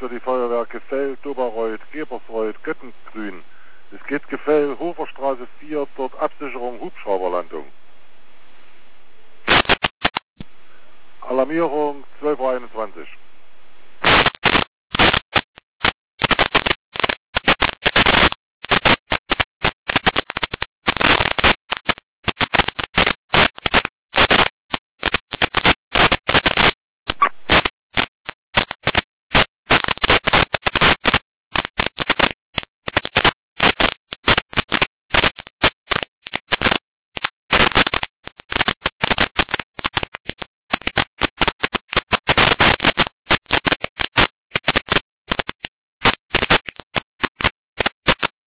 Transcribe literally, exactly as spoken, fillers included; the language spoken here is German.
für die Feuerwehr Gefell, Doberreuth, Gebersreuth, Göttengrün. Es geht Gefell, Hoferstraße vier, dort Absicherung, Hubschrauberlandung. Alarmierung zwölf Uhr einundzwanzig.